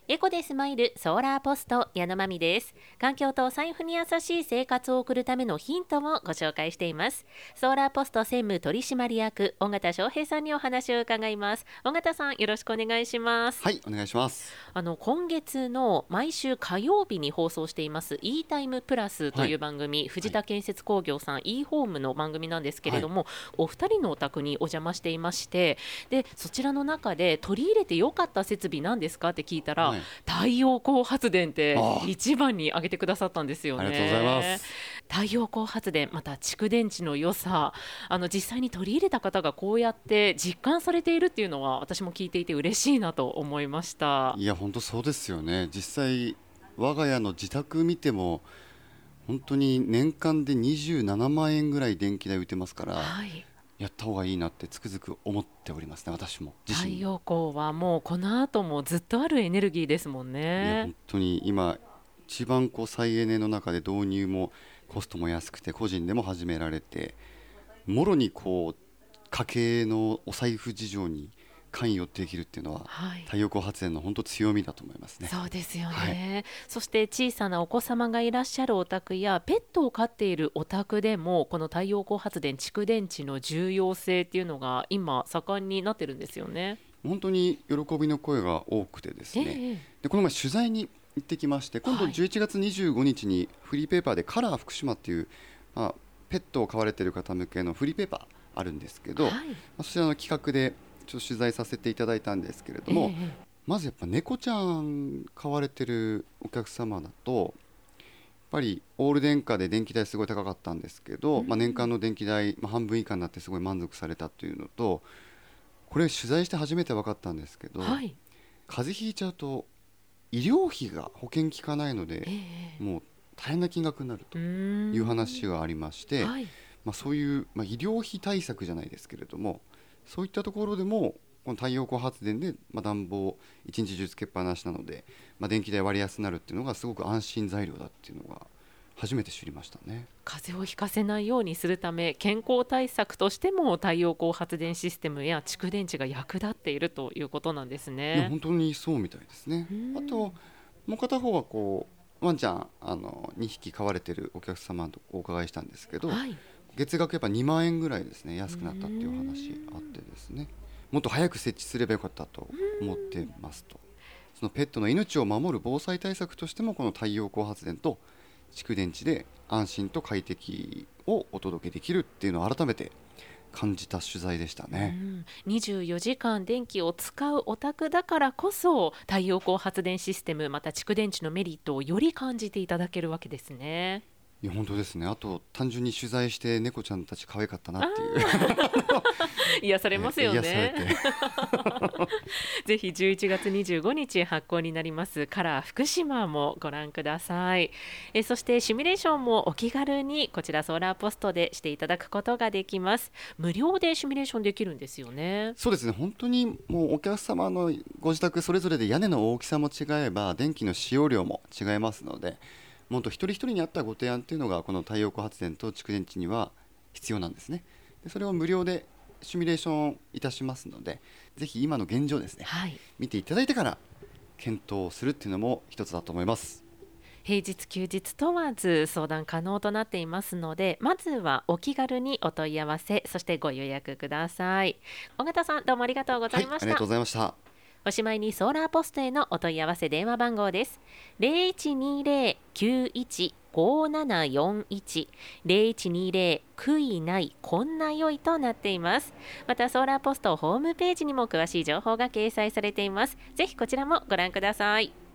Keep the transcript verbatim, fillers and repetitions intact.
エコでスマイルソーラーポスト矢野真美です。環境とお財布に優しい生活を送るためのヒントをご紹介しています。ソーラーポスト専務取締役尾形翔平さんにお話を伺います。尾形さん、よろしくお願いします。 はい、お願いします。 あの今月の毎週火曜日に放送しています e タイムプラスという番組、はい、藤田建設工業さん、はい、e ホームの番組なんですけれども、はい、お二人のお宅にお邪魔していまして、でそちらの中で取り入れてよかった設備なんですかって聞いたら、はい、太陽光発電って一番に挙げてくださったんですよね。 ありがとうございます。 太陽光発電、また蓄電池の良さ、あの実際に取り入れた方がこうやって実感されているっていうのは、私も聞いていて嬉しいなと思いました。 いや本当そうですよね。実際我が家の自宅見ても本当に年間でにじゅうななまんえんぐらい電気代浮いてますから、はい、やった方がいいなってつくづく思っておりますね。私も自身。 太陽光はもうこの後もずっとあるエネルギーですもんね。 いや本当に今一番こう再エネの中で導入もコストも安くて個人でも始められて、もろにこう家計のお財布事情に関与できるっていうのは、はい、太陽光発電の本当強みだと思いますね。 そうですよね、はい、そして小さなお子様がいらっしゃるお宅やペットを飼っているお宅でもこの太陽光発電蓄電池の重要性っていうのが今盛んになってるんですよね。 本当に喜びの声が多くてですね、えー、でこの前取材に行ってきまして、今度じゅういちがつにじゅうごにちにフリーペーパーでカラー福島っていう、まあ、ペットを飼われている方向けのフリーペーパーあるんですけど、はい、まあ、そちらの企画でちょっと取材させていただいたんですけれども、えー、まずやっぱ猫ちゃん飼われてるお客様だとやっぱりオール電化で電気代すごい高かったんですけど、うん、まあ、年間の電気代、まあ、半分以下になってすごい満足されたというのと、これ取材して初めて分かったんですけど、はい、風邪ひいちゃうと医療費が保険効かないので、えー、もう大変な金額になるという話がありまして、はい、まあ、そういう、まあ、医療費対策じゃないですけれども、そういったところでもこの太陽光発電で、まあ、暖房一日中つけっぱなしなので、まあ、電気代割安になるっていうのがすごく安心材料だっていうのが初めて知りましたね。 風邪をひかせないようにするため、健康対策としても太陽光発電システムや蓄電池が役立っているということなんですね。 いや本当にそうみたいですね。あともう片方はこうワンちゃんあのにひき飼われているお客様とお伺いしたんですけど、はい、月額やっぱにまんえんぐらいですね安くなったっていう話あってですね、もっと早く設置すればよかったと思ってますと。そのペットの命を守る防災対策としてもこの太陽光発電と蓄電池で安心と快適をお届けできるっていうのを改めて感じた取材でしたね。 うん、にじゅうよじかん電気を使うお宅だからこそ太陽光発電システムまた蓄電池のメリットをより感じていただけるわけですね。 いや本当ですね。あと単純に取材して猫ちゃんたち可愛かったなっていう癒されますよね。 癒されてぜひじゅういちがつにじゅうごにち発行になりますカラー福島もご覧ください。えそしてシミュレーションもお気軽にこちらソーラーポストでしていただくことができます。無料でシミュレーションできるんですよね。 そうですね。本当にもうお客様のご自宅それぞれで屋根の大きさも違えば電気の使用量も違いますので、もっと一人一人に合ったご提案というのがこの太陽光発電と蓄電池には必要なんですね。でそれを無料でシミュレーションいたしますので、ぜひ今の現状ですね、はい、見ていただいてから検討するっていうのも一つだと思います。 平日休日問わず相談可能となっていますので、まずはお気軽にお問い合わせ、そしてご予約ください。尾形さん、どうもありがとうございました。 はい、ありがとうございました。 おしまいにソーラーポストへのお問い合わせ電話番号です。ゼロいちにゼロ きゅういち ごーななよんいち ゼロいちにゼロ 悔いないこんな良いとなっています。またソーラーポストホームページにも詳しい情報が掲載されています。ぜひこちらもご覧ください。